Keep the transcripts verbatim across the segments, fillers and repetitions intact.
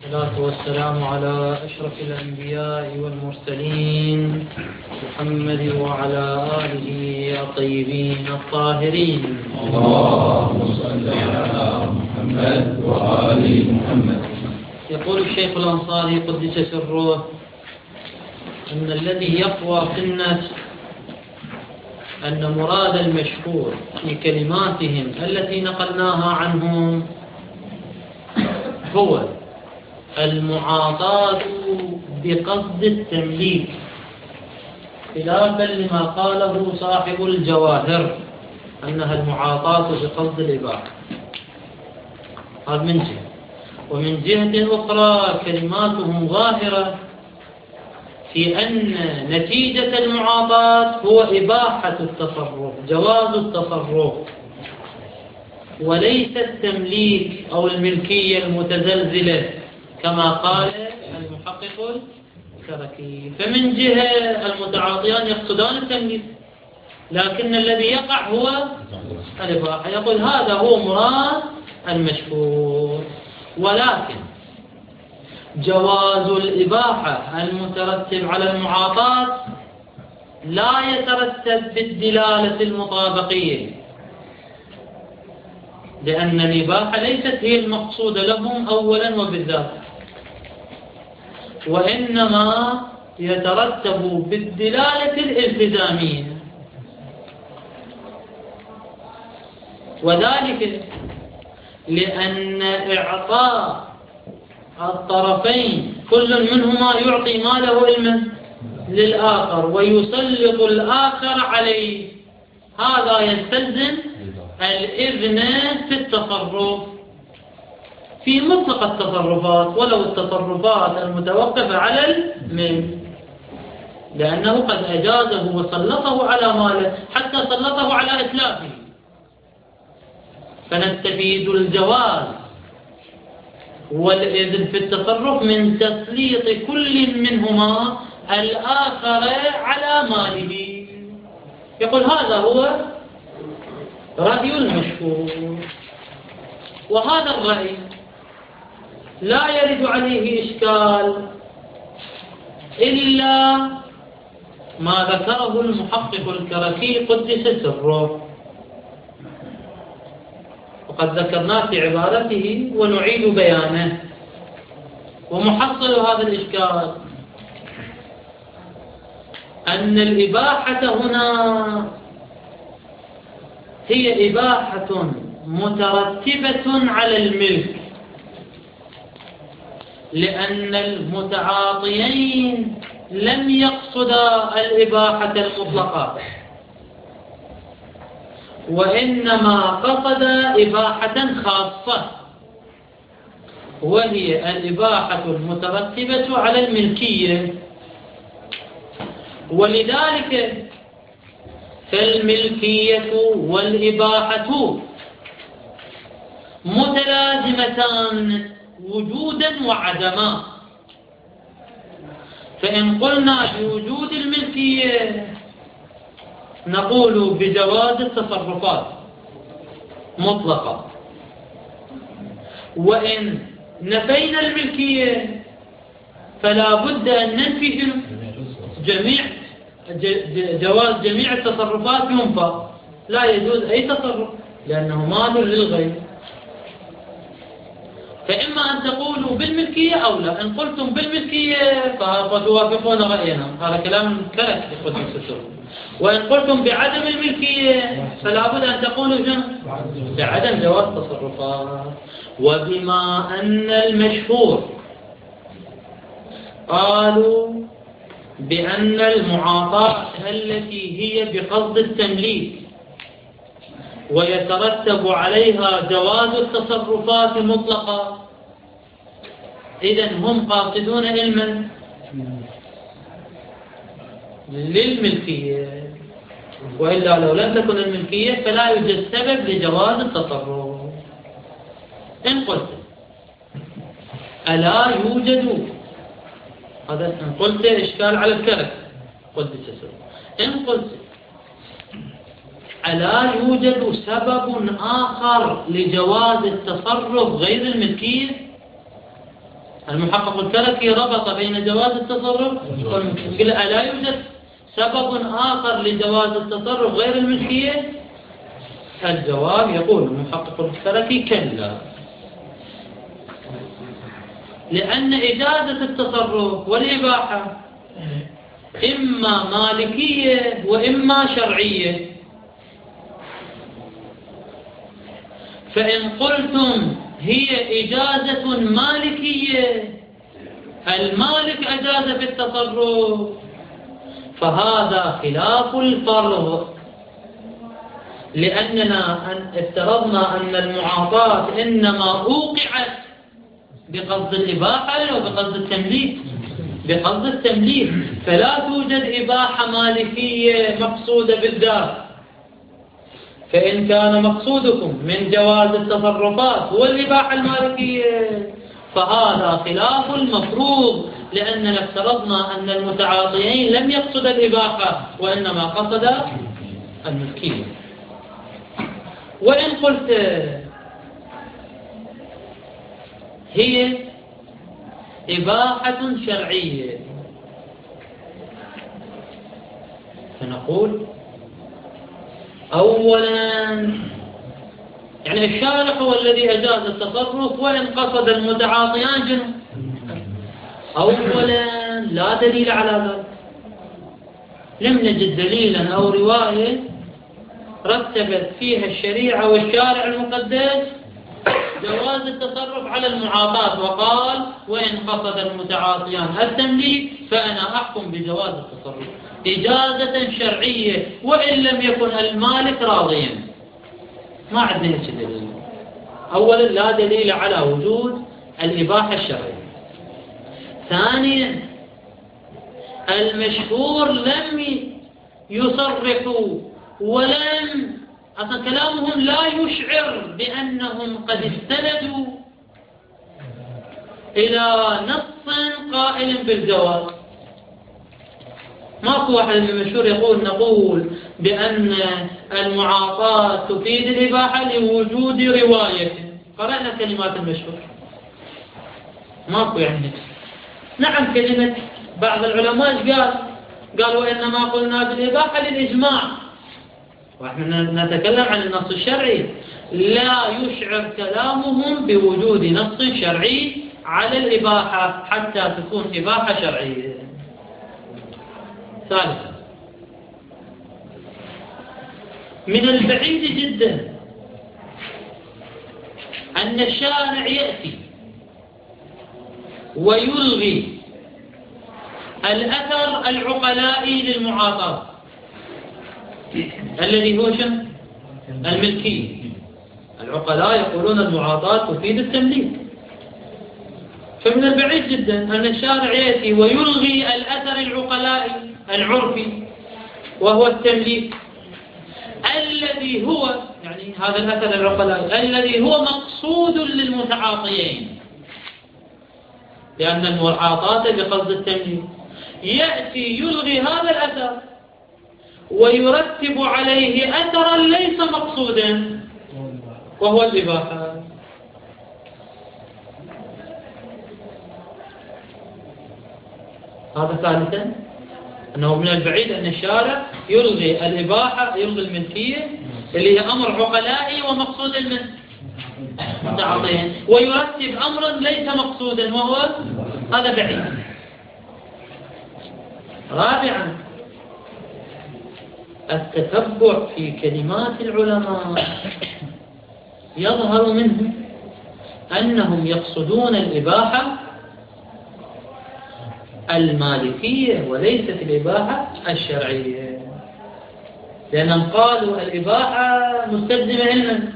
والصلاة والسلام على أشرف الأنبياء والمرسلين محمد وعلى آله الطيبين الطاهرين. اللهم صل على محمد وآل محمد. يقول الشيخ الأنصاري قدس سره أن الذي يقوى في الناس أن مراد المشهور في كلماتهم التي نقلناها عنهم هو المعاطاة بقصد التمليك، خلافا لما قاله صاحب الجواهر أنها المعاطاة بقصد الإباحة. هذا من جهة. ومن جهة أخرى كلماتهم ظاهرة في أن نتيجة المعاطاة هو إباحة التصرف، جواز التصرف، وليس التمليك أو الملكية المتزلزلة كما قال المحقق الكركي. فمن جهة المتعاطيان يقصدان التمليك، لكن الذي يقع هو الإباحة. يقول هذا هو مراد المشهور، ولكن جواز الإباحة المترتب على المعاطاة لا يترتب بالدلالة المطابقية، لأن الإباحة ليست هي المقصودة لهم أولا وبالذات، وإنما يترتب بالدلالة الالتزامية. وذلك لأن إعطاء الطرفين كل منهما يعطي ماله علما للآخر ويسلط الآخر عليه، هذا يستلزم الإذن في التصرف في مطلق التصرفات، ولو التصرفات المتوقفة على المال، لأنه قد أجازه وسلطه على ماله حتى سلطه على إتلافه، فنستفيد الجواز والإذن في التصرف من تسليط كل منهما الآخر على ماله. يقول هذا هو رأي المشهور، وهذا الرأي لا يرد عليه إشكال إلا ما ذكره المحقق الكركي قدس سره، وقد ذكرناه في عبارته ونعيد بيانه. ومحصل هذا الإشكال أن الإباحة هنا هي إباحة مترتبة على الملك، لأن المتعاطيين لم يقصدا الإباحة المطلقة، وإنما قصدا إباحة خاصة، وهي الإباحة المترتبة على الملكية. ولذلك فالملكية والإباحة متلازمتان وجودا وعدما. فإن قلنا بوجود الملكية نقول بجواز التصرفات مطلقة، وإن نفينا الملكية فلا بد أن ننفي جميع جواز جميع التصرفات ينفى، لا يجوز أي تصرف لأنه مال للغير. فإما أن تقولوا بالملكية أو لا. إن قلتم بالملكية فتوافقون رأينا، هذا كلام كرك قدس السر. وإن قلتم بعدم الملكية فلا بد أن تقولوا بعدم جواز التصرفات. وبما أن المشهور قالوا بأن المعاطاة التي هي بقصد التمليك ويترتب عليها جواز التصرفات المطلقة، إذن هم قاصدون علما للملكية، وإلا لو لم تكن الملكية فلا يوجد سبب لجواز التصرف. إن قلت ألا يوجد، هذا إن قلت إشكال على الكرك قلت سسر. إن قلت ألا يوجد سبب آخر لجواز التصرف غير الملكية؟ المحقق الكركي ربط بين جواز التصرف والملكية، قال ألا يوجد سبب آخر لجواز التصرف غير الملكية؟ الجواب يقول المحقق الكركي كلا، لأن إجازة التصرف والإباحة إما مالكية وإما شرعية. فإن قلتم هي إجازة مالكية، المالك أجاز في التصرف، فهذا خلاف الفرض، لأننا افترضنا أن المعاطاة إنما أوقعت بقصد الإباحة أو بقصد التمليك؟ بقصد التمليك، فلا توجد إباحة مالكية مقصودة بالذات. فإن كان مقصودكم من جواز التصرفات هو الإباحة المالكية فهذا خلاف المفروض، لأننا افترضنا أن المتعاطيين لم يقصد الإباحة وإنما قصد الملكية. وإن قلت هي إباحة شرعية فنقول أولا يعني الشارع هو الذي أجاز التصرف وإن قصد المتعاطيان جنون. أولا لا دليل على ذلك، لم نجد دليلا أو رواية رتبت فيها الشريعة والشارع المقدس جواز التصرف على المعاطاة وقال وإن قصد المتعاطيان التمليك فأنا أحكم بجواز التصرف إجازة شرعية وإن لم يكن المالك راضيا. ما عندنا هيك دليل. أولا لا دليل على وجود الإباحة الشرعية. ثانيا المشهور لم يصرحوا ولم أصلا كلامهم لا يشعر بأنهم قد استندوا إلى نص قائل بالجواز. ماكو واحد من المشهور يقول نقول بأن المعاطاة تفيد الإباحة لوجود رواية. قرأنا كلمات المشهور ماكو يعني. نعم كلمة بعض العلماء قال قال وإنما قلنا بالإباحة للإجماع، ونحن نتكلم عن النص الشرعي. لا يشعر كلامهم بوجود نص شرعي على الإباحة حتى تكون إباحة شرعية. ثالثا من البعيد جدا أن الشارع يأتي ويلغي الأثر العقلائي للمعاطاة الذي هو شنو؟ الملكية. العقلاء يقولون المعاطاة تفيد التمليك. فمن البعيد جدا أن الشارع يأتي ويلغي الأثر العقلائي العرفي وهو التمليك الذي هو يعني هذا الأثر العقلائي الذي هو مقصود للمتعاطيين، لأن المعاطاة بقصد التمليك. يأتي يلغي هذا الأثر ويرتب عليه أثرا ليس مقصودا وهو الإباحة. هذا ثالثا أنه من البعيد أن الشارع يلغي الإباحة يلغي الملكية اللي هي أمر عقلائي ومقصود من متعاطيين ويرتب أمرا ليس مقصودا وهو هذا بعيد. رابعا التتبع في كلمات العلماء يظهر منه أنهم يقصدون الإباحة المالكية وليست الإباحة الشرعية، لأنهم قالوا الإباحة مستلزمة علما،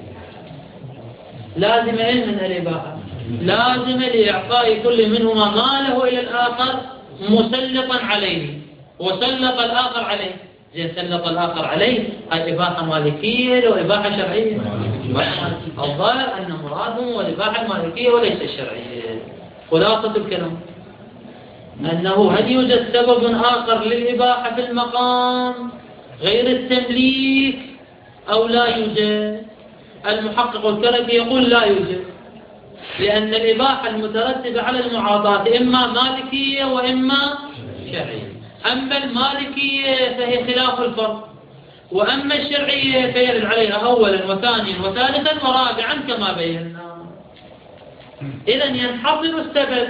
لازم علما الإباحة، لازم لإعطاء كل منهما ماله إلى الآخر مسلطا عليه وسلط الآخر عليه. زي سلط الآخر عليه هاي إباحة مالكية وإباحة شرعية. الظاهر أن مرادهم هو الإباحة المالكية وليس الشرعية. خلاصة الكلام أنه هل يوجد سبب آخر للإباحة في المقام غير التمليك أو لا يوجد؟ المحقق الكركي يقول لا يوجد. لأن الإباحة المترتبة على المعاطاة إما مالكية وإما شرعية. أما المالكية فهي خلاف الفرق، وأما الشرعية فيرد عليها أولا وثانيا وثالثا ورابعا كما بينا. إذا ينحصر السبب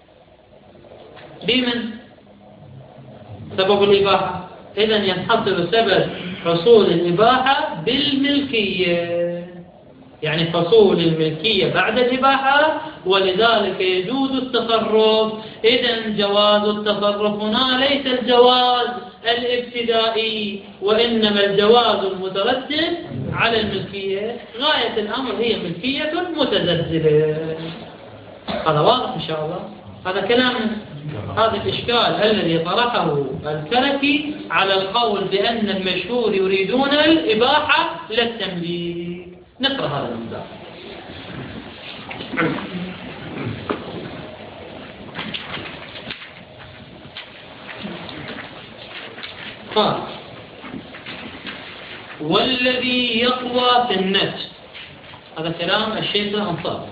بمن؟ سبب الإباحة. إذا ينحصر سبب حصول الإباحة بالملكية، يعني حصول الملكية بعد الإباحة، ولذلك يجوز التصرف. إذا جواز التصرف هنا ليس الجواز الابتدائي، وإنما الجواز المترتب على الملكية. غاية الأمر هي ملكية متزلزلة. هذا واضح إن شاء الله. هذا كلام. هذا الإشكال الذي طرحه الكركي على القول بأن المشهور يريدون الإباحة للتمليك. نقرأ هذا المثال. قال: والذي يقوى في النفس. هذا كلام الشيخ الأنصاري.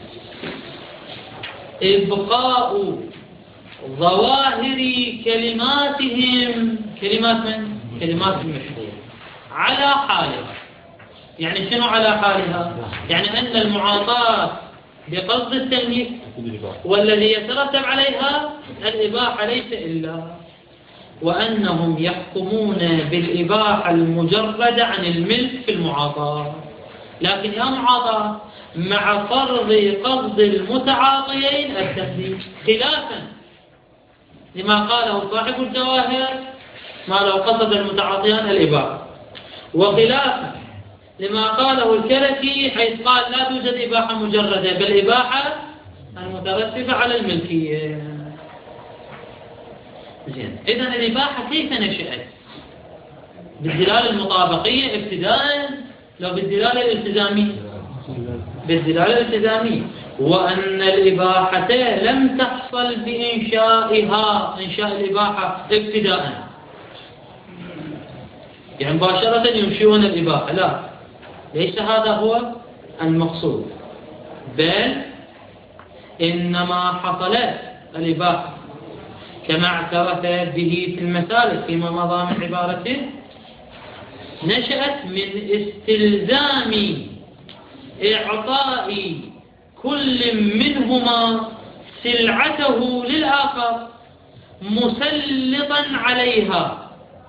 إبقاء ظواهر كلماتهم، كلمات من؟ كلمات المشهور، على حالها. يعني شنو على حالها؟ يعني أن المعاطاة بقصد التمليك والذي يترتب عليها الإباحة ليس إلا، وأنهم يحكمون بالإباحة المجردة عن الملك في المعاطاة. لكن يا معاطاة مع فرض قصد المتعاطيين التمليك، خلافا لما قاله صاحب الجواهر ما لو قصد المتعاطيان الإباحة، وخلافا لما قاله الكركي حيث قال لا توجد إباحة مجردة بل إباحة المترتبة على الملكية. زين. إذن الإباحة كيف نشأت؟ بالدلالة المطابقية ابتداء لو بالدلالة الالتزامية؟ بالدلالة الالتزامية. وأن الإباحة لم تحصل بإنشائها، إنشاء الإباحة ابتداء، يعني مباشرة ينشئون الإباحة، لا، ليس هذا هو المقصود، بل إنما حصلت الإباحة كما اعترف به في المسالك فيما مضى من عبارته، نشأت من استلزام إعطاء كل منهما سلعته للآخر مسلطا عليها،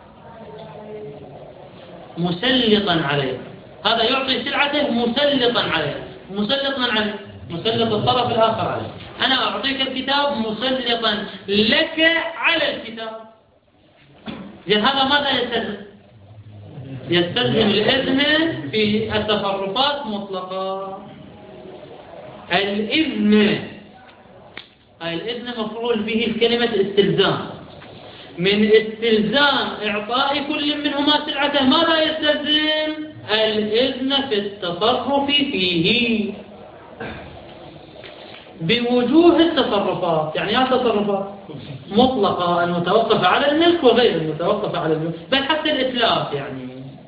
مسلطا عليها. هذا يعطي سلعته مسلطا عليها، مسلطا عليه، مسلط الطرف الآخر عليه. أنا أعطيك الكتاب مسلطا لك على الكتاب. لأن هذا ماذا يستلزم؟ يستلزم الإذن في التصرفات مطلقا. الإذن، هاي الإذن مفعول به الكلمة استلزام، من استلزام إعطاء كل منهما سلعته ماذا يستلزم؟ الإذن في التصرف فيه بوجوه التصرفات. يعني هذه التصرفات مطلقة المتوقفة على الملك وغير المتوقفة على الملك، بل حتى الإتلاف. يعني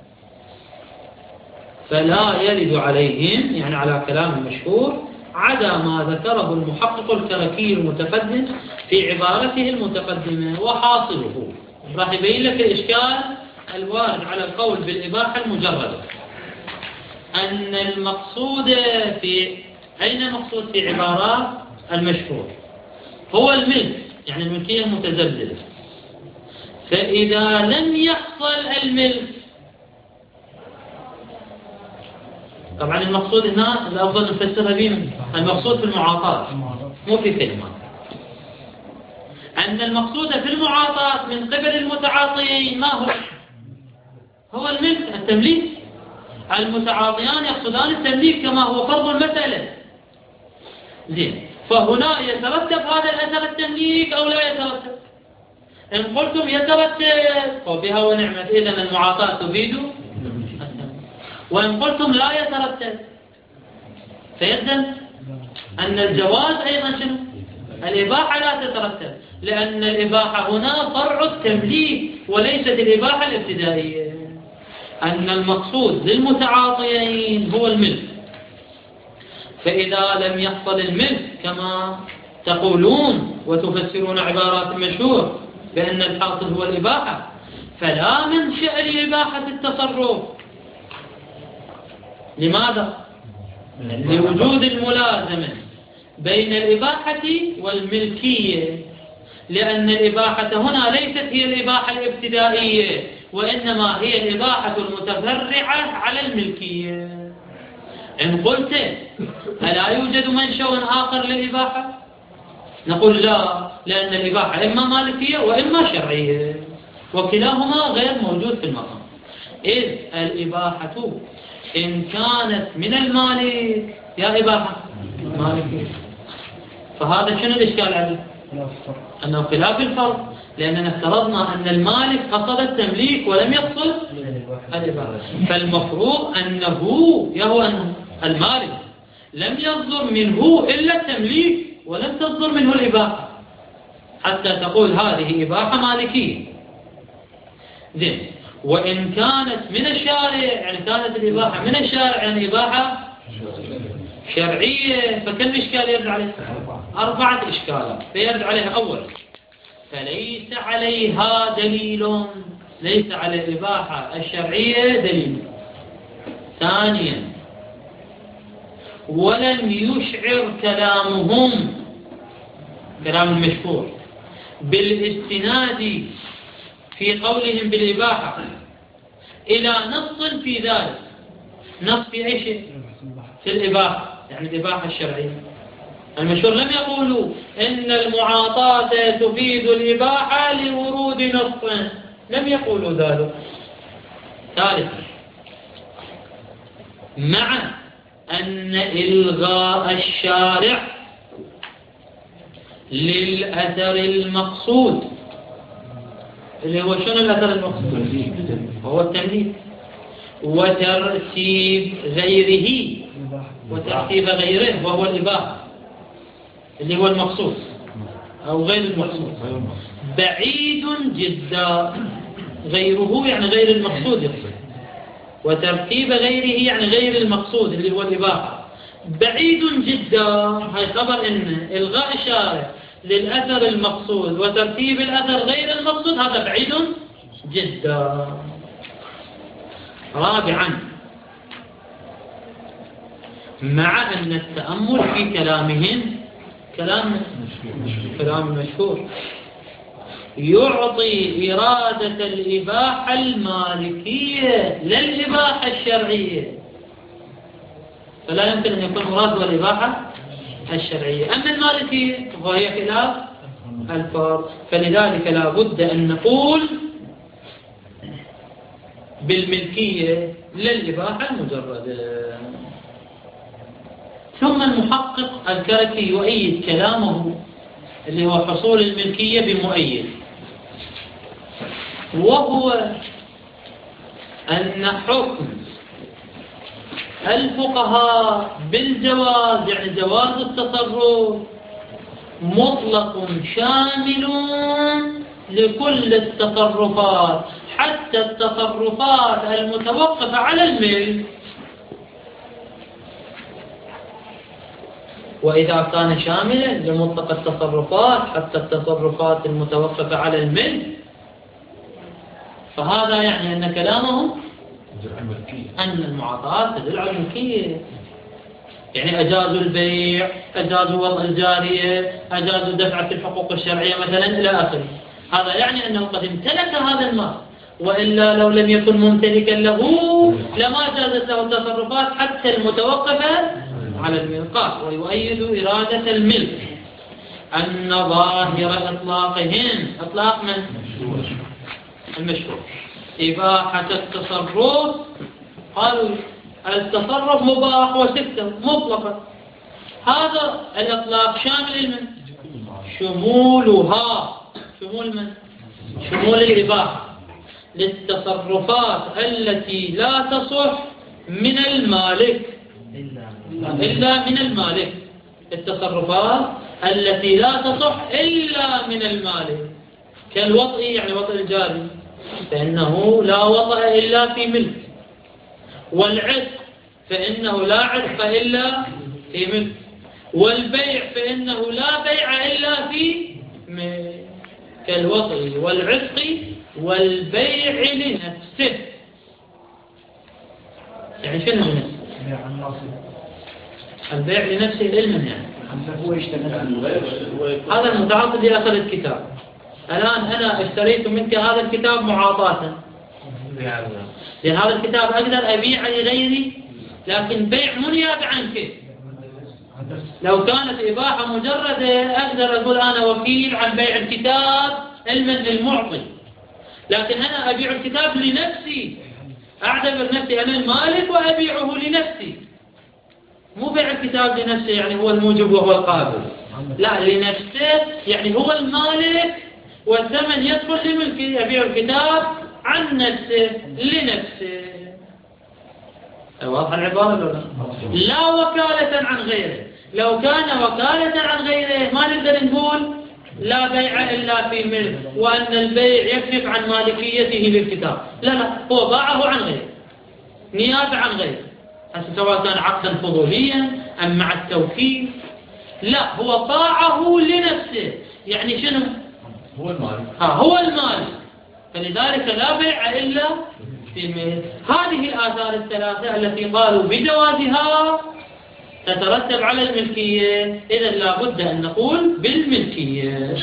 فلا يرد عليهم، يعني على كلام المشهور، عدا ما ذكره المحقق الكركي المتقدم في عبارته المتقدمة. وحاصله راح يبين لك الإشكال الوارد على القول بالإباحة المجردة، أن المقصود في أين المقصود في عبارات المشهور؟ هو الملك، يعني الملكية المتزلزلة. فإذا لم يحصل الملك، طبعا المقصود هنا الأفضل نفسرها بين المقصود في المعاطاة مو في كلمة، أن المقصود في المعاطاة من قبل المتعاطيين ما هو؟ هو الملك، التمليك. المتعاطيان يقصدان التمليك كما هو فرض المسألة. زين. فهنا يترتب هذا الأثر التمليك أو لا يترتب؟ إن قلتم يترتب وبها ونعمة، إذن المعاطاة تفيد، وإن قلتم لا يترتب فيلزم أن الجواز أيضا شنو؟ الإباحة لا تترتب، لأن الإباحة هنا فرع التمليك وليست الإباحة الابتدائية. أن المقصود للمتعاطيين هو الملك، فإذا لم يحصل الملك كما تقولون وتفسرون عبارات المشهور بأن الحاصل هو الإباحة، فلا منشأ لإباحة التصرف. لماذا؟ لوجود الملازمة بين الإباحة والملكية، لأن الإباحة هنا ليست هي الإباحة الابتدائية، وإنما هي الإباحة المتفرعة على الملكية. إن قلت ألا يوجد منشأ آخر للإباحة؟ نقول لا، لأن الإباحة إما مالكية وإما شرعية، وكلاهما غير موجود في المقام. إذ الإباحة إن كانت من المالك يا إباحة مالكية، فهذا شنو الإشكال عليه؟ أنه خلاف الفرق، لأننا افترضنا أن المالك قصد التمليك ولم يقصد الإباحة، فالمفروض أنه يهو أنه المالك لم يصدر منه إلا التمليك ولم تصدر منه الإباحة حتى تقول هذه إباحة مالكية. زين، وإن كانت من الشارع، يعني كانت الإباحة من الشارع يعني إباحة شرعية، فكم إشكال يرد عليه؟ أربعة إشكالات فيرد عليها. أول، فليس عليها دليل، ليس على الإباحة الشرعية دليل. ثانيا، ولم يشعر كلامهم، كلام المشهور، بالاستناد في قولهم بالإباحة إلى نص في ذلك. نص في أي شيء؟ في الإباحة، يعني الإباحة الشرعية. المشهور لم يقولوا إن المعاطاة تفيد الإباحة لورود نص، لم يقولوا ذلك. ثالثا، مع أن إلغاء الشارع للأثر المقصود، اللي هو شنو الأثر المقصود؟ هو التمليك، وترتيب غيره، وترتيب غيره وهو الإباحة اللي هو المقصود أو غير المقصود، بعيد جدا. غيره يعني غير المقصود، وترتيب غيره يعني غير المقصود اللي هو الإباحة، بعيد جدا. هاي خبر إن إلغاء الشارع للأثر المقصود وترتيب الأثر غير المقصود هذا بعيد جدا. رابعا، مع أن التأمل في كلامهم كلام كلام مشهور يعطي إرادة الإباحة المالكية للإباحة الشرعية، فلا يمكن أن يكون مراد الإباحة الشرعية. أما المالكية فهي خلاف الفرق، فلذلك لا بد أن نقول بالملكية للإباحة المجردة. ثم المحقق الكركي يؤيد كلامه اللي هو حصول الملكية بمؤيد، وهو أن حكم الفقهاء بالجواز، يعني جواز التصرف، مطلق شامل لكل التصرفات حتى التصرفات المتوقفة على الملك. وإذا كان شاملا لمطلق التصرفات حتى التصرفات المتوقفة على الملك، فهذا يعني أن كلامهم أن المعاطاة تدل على الملكية، يعني أجازوا البيع، أجازوا وضع الجارية، أجازوا دفعة الحقوق الشرعية مثلا إلى آخره. هذا يعني أنه قد امتلك هذا المال، وإلا لو لم يكن ممتلكا له لما جازت له التصرفات حتى المتوقفة على الملقات. ويؤيد إرادة الملك أن ظاهر إطلاقهم، إطلاق من؟ المشروع، إباحة التصرف. قالوا التصرف مباح وسكتة مطلقة، هذا الإطلاق شامل المن؟ شمولها، شمول من؟ شمول الإباحة للتصرفات التي لا تصح من المالك إلا من المالك، التصرفات التي لا تصح إلا من المالك، كالوطء يعني وطء الجاري فإنه لا وطأ إلا في ملك، والعتق فإنه لا عتق إلا في ملك. والبيع فإنه لا بيع إلا في ملك، كالوطء والعتق والبيع لنفسه. يعني شنو لنفسه؟ البيع لنفسه علما، يعني هذا المتعاقد لأخذ الكتاب. الآن أنا اشتريت منك هذا الكتاب معاطاة، لأن هذا الكتاب أقدر أبيع لغيري، لكن بيع منياب عنك. لو كانت إباحة مجردة أقدر أقول أنا وكيل عن بيع الكتاب علما للمعطي، لكن أنا أبيع الكتاب لنفسي، أعتبر نفسي أنا المالك وأبيعه لنفسي. مو بيع الكتاب لنفسه يعني هو الموجب وهو القابل، لا، لنفسه يعني هو المالك والثمن يدخل لملكه. أبيع الكتاب عن نفسه لنفسه. واضح العبارة ولا لا؟ لا وكالة عن غيره. لو كان وكالة عن غيره ما نقدر نقول لا بيع إلا في ملك، وأن البيع يكشف عن مالكيته للكتاب. لا لا، هو باعه عن غيره، نيابة عن غيره، سواء كان عقدا فضوليا أم مع التوكيل. لا، هو باعه لنفسه، يعني شنو؟ هو المالك. ها هو المالك، فلذلك لا بيع إلا في ملك. هذه الآثار الثلاثة التي قالوا بجوازها تترتب على الملكية، إذا لابد أن نقول بالملكية.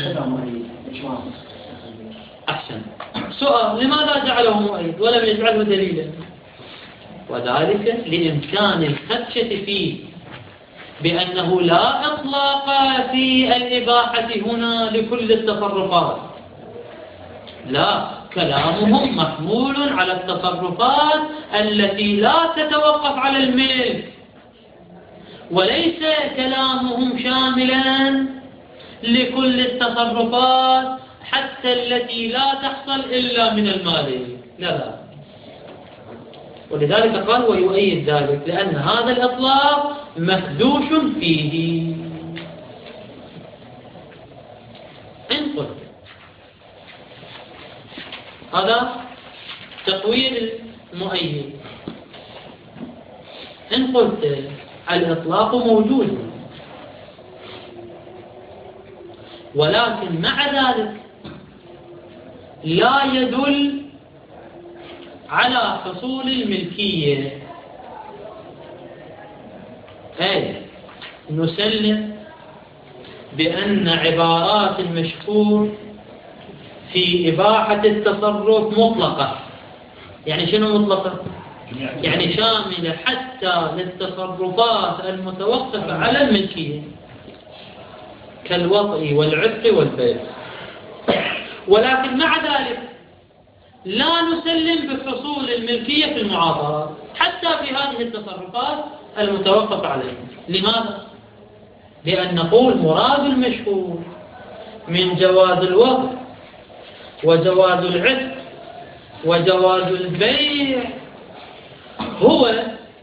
أحسن. سؤال: لماذا جعله مؤيد ولم يجعله دليلا؟ وذلك لإمكان الخدشة فيه بأنه لا إطلاق في الإباحة هنا لكل التصرفات، لا، كلامهم محمول على التصرفات التي لا تتوقف على الملك، وليس كلامهم شاملا لكل التصرفات حتى التي لا تحصل إلا من المالك. لا لا، ولذلك قال ويؤيد ذلك لأن هذا الإطلاق مخدوش فيه. إن قلت هذا تقوير المؤيد، إن قلت الإطلاق موجود، ولكن مع ذلك لا يدل على حصول الملكية، أي نسلم بأن عبارات المشهور في إباحة التصرف مطلقة. يعني شنو مطلقة؟ يعني شاملة حتى للتصرفات المتوقفة على الملكية كالوطء والعتق والبيع، ولكن مع ذلك لا نسلم بحصول الملكية في المعاطاة حتى في هذه التصرفات المتوقفة عليها. لماذا؟ لأن نقول مراد المشهور من جواز الوطء وجواز العتق وجواز البيع هو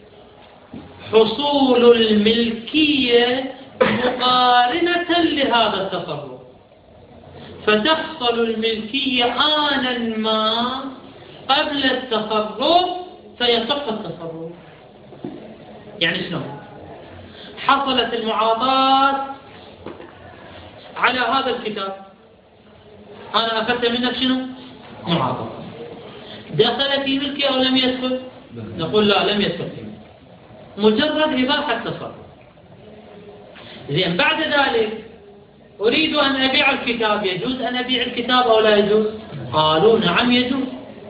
حصول الملكية مقارنة لهذا التصرف، فتحصل الملكية آنا ما قبل التصرف فيصح التصرف. يعني شنو؟ حصلت المعاطاة على هذا الكتاب، أنا أخذت منك شنو؟ معاطاة. دخل في ملكي أو لم يدخل؟ نقول لا، لم يدخل في ملكي، مجرد إباحة تصرف. زين، بعد ذلك أريد أن أبيع الكتاب، يجوز أن أبيع الكتاب أو لا يجوز؟ قالوا نعم يجوز.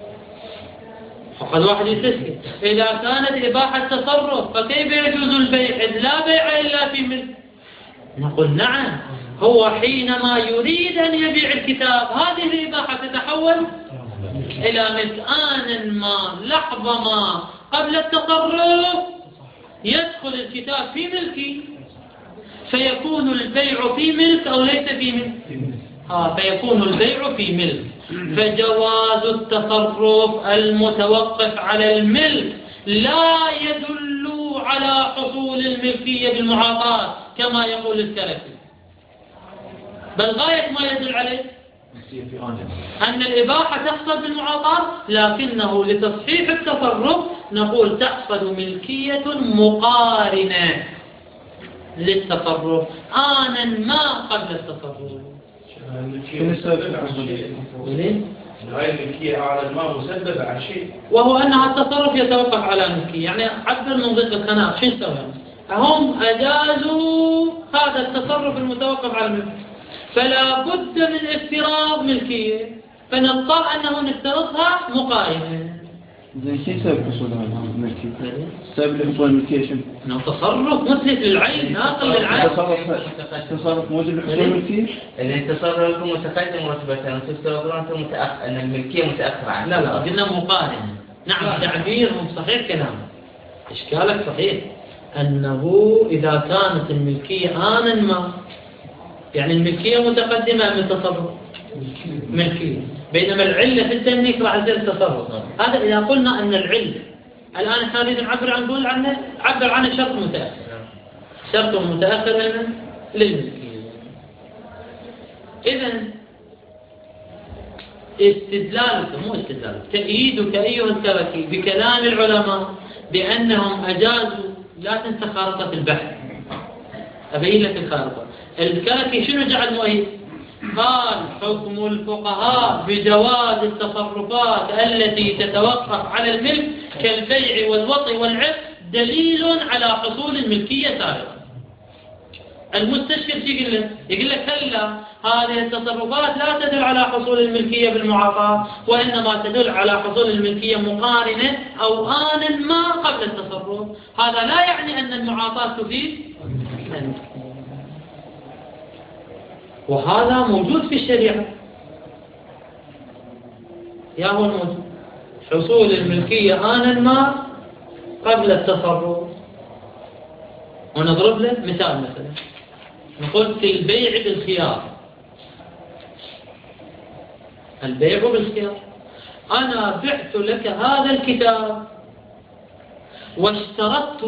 فقد واحد يستسكت، إذا كانت إباحة تصرف فكيف يجوز البيع إذ لا بيع إلا في ملك؟ نقول نعم، هو حينما يريد أن يبيع الكتاب هذه الإباحة تتحول إلى ملك آنا ما، لحظة ما قبل التصرف يدخل الكتاب في ملكي، فيكون البيع في ملك أو ليس في ملك؟ آه فيكون البيع في ملك. فجواز التصرف المتوقف على الملك لا يدل على حصول الملكية بالمعاطاة كما يقول السلفي، بل غاية ما يدل عليه أن الإباحة تحصل بالمعاطاة، لكنه لتصحيح التصرف نقول تحصل ملكية مقارنة للتصرف آنا ما قبل التصرف. هاي الملكية على الماء مسببة على شيء، وهو أن التصرف يتوقف على الملكية. يعني عبر من ضد الخناق شو نسوي؟ هم أجازوا هذا التصرف المتوقف على الملكية، فلا بد من افتراض ملكية، فنضطر أنه نفترضها مقارنة. زين شو سبب حصول هذا الملكية؟ سبب حصول الملكية شنو؟ إنه تصرف مثل للعين ناقل للعين. تصرف تصرف موجب لحصول الملكية؟ إذا التصرف يكون متقدم رتبة وتفترضون أنتم متأخر أن الملكية متأخرة عنه. لا لا قلنا مقارنة. نعم تعبيرهم صحيح كلامه. إشكالك صحيح أنه إذا كانت الملكية آنا ما، يعني الملكية متقدمة من التصرف ملكية، بينما العلة في التمليك راح تصير التصرف. هذا إذا قلنا أن العلة الآن احنا نريد نعبر عن نقول عنه عبر عن شرط متأخر، شرط متأخر للملكية. إذن استدلالك مو استدلالك تأييدك أيها التركي بكلام العلماء بأنهم أجازوا. لا تنسى خارطة البحث، أبين لك الخارطة. الكركي شنو جعل مؤيد؟ قال حكم الفقهاء بجواز التصرفات التي تتوقف على الملك كالبيع والوطي والعقد دليل على حصول الملكية سابقا. المستشكل شو يقول لك؟ يقول لك هلا هذه التصرفات لا تدل على حصول الملكية بالمعاطاة، وإنما تدل على حصول الملكية مقارنة أو آنا ما قبل التصرف. هذا لا يعني أن المعاطاة تفيد، وهذا موجود في الشريعة. يا هو الموجود حصول الملكية آنا ما قبل التصرف. ونضرب له مثال، مثلا نقول في البيع بالخيار. البيع بالخيار، أنا بعت لك هذا الكتاب واشترطت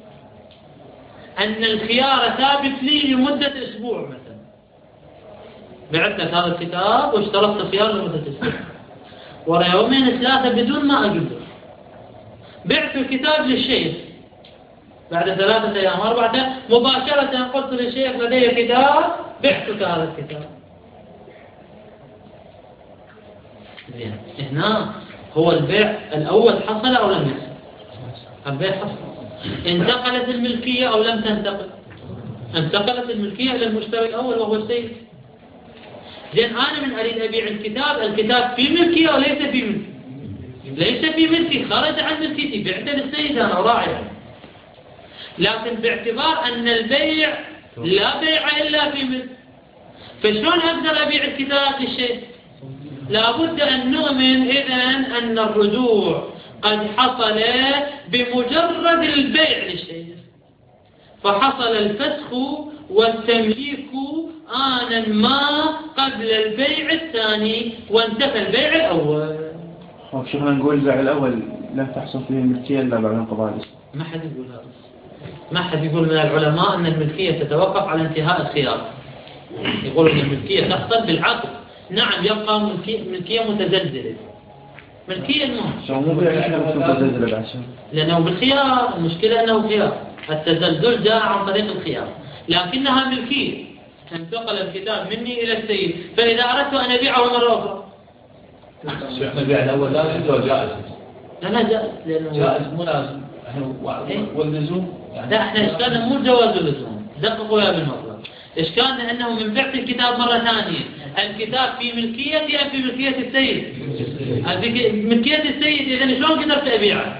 أن الخيار ثابت لي لمدة أسبوع مثلا. بعت لك هذا الكتاب واشترطت الخيار لمدة أسبوع، ورا يومين ثلاثة بدون ما أجله بعت الكتاب للشيخ. بعد ثلاثة أيام أربعة مباشرة قلت للشيخ لدي كتاب بعتك هذا الكتاب. هنا هو البيع الأول حصل أو لم يحصل؟ البيع حصل. انتقلت الملكية أو لم تنتقل؟ انتقلت الملكية إلى المشتري الأول وهو السيد. لأن أنا من أريد أبيع الكتاب، الكتاب في ملكية أو ليس في ملكي؟ ليس في ملكي، خرج عن ملكيتي، بعته للسيد أنا وراعي. لكن باعتبار أن البيع لا بيع إلا في ملك، فشلون أقدر أبيع الكتاب للشيء؟ لابد أن نؤمن إذن أن الرجوع قد حصل بمجرد البيع للشيء، فحصل الفسخ والتمليك آنا ما قبل البيع الثاني وانتفى البيع الأول. شو نقول البيع الأول لا تحصل فيه الملكية إلا بعد انقضاء الاسم؟ ما حد يقول هذا. ما حد يقول من العلماء أن الملكية تتوقف على انتهاء الخيار. يقولون أن الملكية تحصل بالعقد. نعم يبقى ملكية متزلزلة. ملكية المهم لأنه بالخيار. المشكلة أنه خيار، التزلزل جاء عن طريق الخيار، لكنها ملكية. انتقل الكتاب مني إلى السيد، فإذا أردت أن أبيعه مرة أخرى البيع الأول لازم ولا جائز؟ لا لا جائز، لأنه جائز مو لازم. واللزوم يعني لا احنا إشكالنا مو جواز اللزوم، دققوا يا بالمطلب. إشكالنا أنه من بعت الكتاب مرة ثانية، الكتاب في ملكيتي أم في ملكية السيد؟ ملكية السيد، إذن شلون قدرت أبيعه؟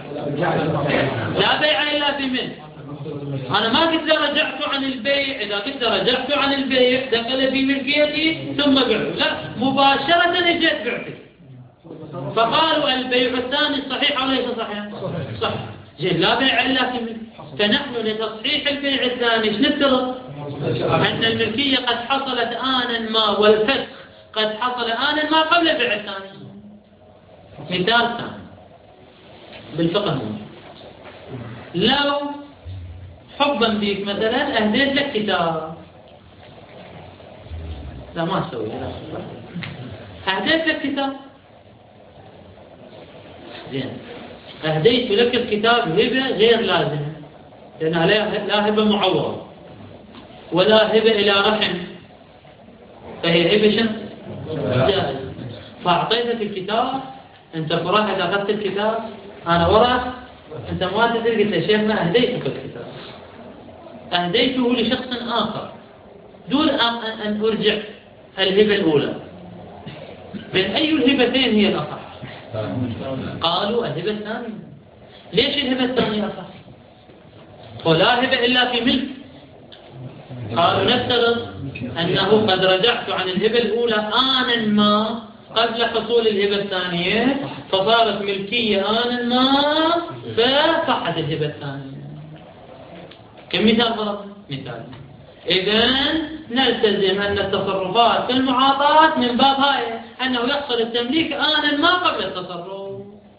لا بيع إلا في ملك. أنا ما قد رجعت عن البيع، إذا قد رجعت عن البيع دخل في ملكيتي ثم بعته، لا مباشرة اجيت بعته. فقالوا البيع الثاني صحيح أو ليس صحيح؟ صح. جيد لا بيع إلا في ملك. فنحن لتصحيح البيع الثاني ايش نفترض؟ أن الملكية قد حصلت آنا ما والفسخ قد حصل آنا ما قبل البيع الثاني. مثال ثاني بالفقه الموجود، لو حبا بيك مثلا أهديت لك كتاب، لا ما أسوي لا أهديت لك كتاب زين، أهديت لك الكتاب هبة غير لازمة لأنها لا هبة معوضة، ولا هبة إلى رحم، فهي هبة شنو؟ جائز. فأعطيتك الكتاب، أنت فرح إذا أخذت الكتاب أنا وراك، أنت ما تدري، قلت يا شيخنا أهديتك الكتاب، أهديته لشخص آخر دون أن أرجع الهبة الأولى. بين أي الهبتين هي الأصح؟ قالوا الهبة الثانية. ليش الهبة الثانية أصح؟ ولا هبة إلا في ملك. قالوا نفترض أنه قد رجعت عن الهبة الأولى آنا ما قبل حصول الهبة الثانية، فصارت ملكية آنا ما فصحت الهبة الثانية. كمثال ضرب مثال. إذن نلتزم أن التصرفات في المعاطاة من باب هاي أنه يحصل التمليك آنا ما قبل التصرف.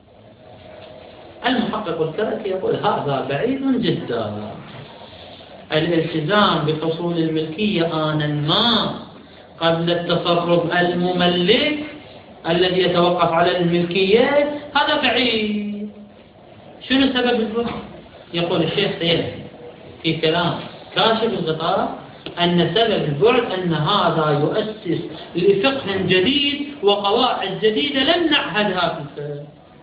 المحقق الكركي يقول هذا بعيد جدا. الالتزام بحصول الملكية آنا ما قبل التصرف المملك الذي يتوقف على الملكية هذا بعيد. شنو سبب البعد؟ يقول الشيخ سيدي في كلام كاشف الغطاء أن سبب البعد أن هذا يؤسس لفقه جديد وقواعد جديدة لم نعهدها في الفقه.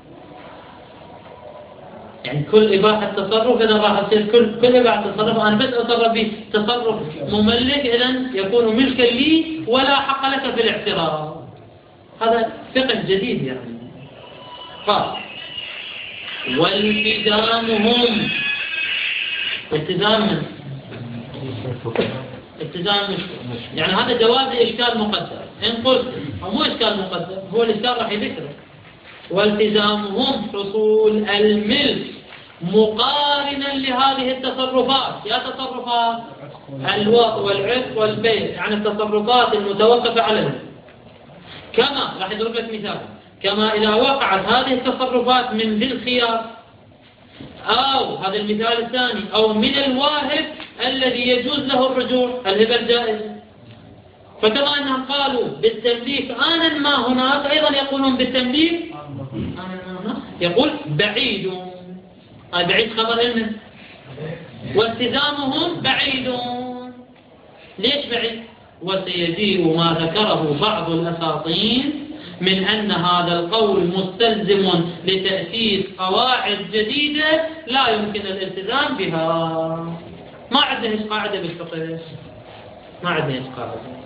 يعني كل إباحة تصرف إذا راح يصير كل كل إباحة تصرف أنا بس أتصرف به تصرف مملك إذن يكون ملكا لي ولا حق لك في الاعتراف. هذا فقه جديد يعني. قال والتزامهم التزام التزام مشكل، يعني هذا جواز إشكال مقدر. إن قلت مو إشكال مقدر، هو الإشكال راح يذكره. والتزامهم حصول الملك مقارنا لهذه التصرفات. يا تصرفات الوطء والعتق والبيع، يعني التصرفات المتوقفة على الملك. كما راح يضرب لك مثال، كما إذا وقعت هذه التصرفات من ذي الخيار، أو هذا المثال الثاني، أو من الواهب الذي يجوز له الرجوع الهبة الجائزة. فكما أنهم قالوا بالتمليك آنا ما هناك، أيضا يقولون بالتمليك آنا ما. يقول بعيد، هذا بعيد خبر علم. والتزامهم بعيد. ليش بعيد؟ وسيجيء ما ذكره بعض الأساطين من أن هذا القول مستلزم لتأسيس قواعد جديدة لا يمكن الالتزام بها. ما عندنا قاعدة بالفقه، ما عندنا قاعدة.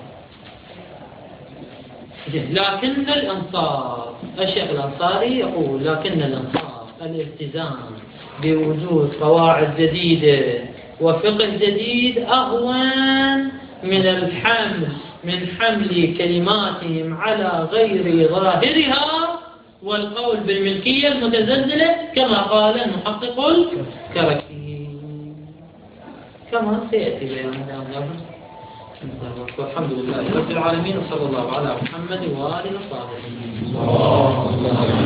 لكن الأنصار، الشيخ الأنصاري يقول لكن الأنصار الالتزام بوجود قواعد جديدة وفقه جديد أهون من الحمل من حمل كلماتهم على غير ظاهرها والقول بالملكية المتزلزلة كما قال المحقق الكركي، كما سيأتي بيان هذا. والحمد لله رب العالمين، وصلى الله على محمد وآله وصحبه.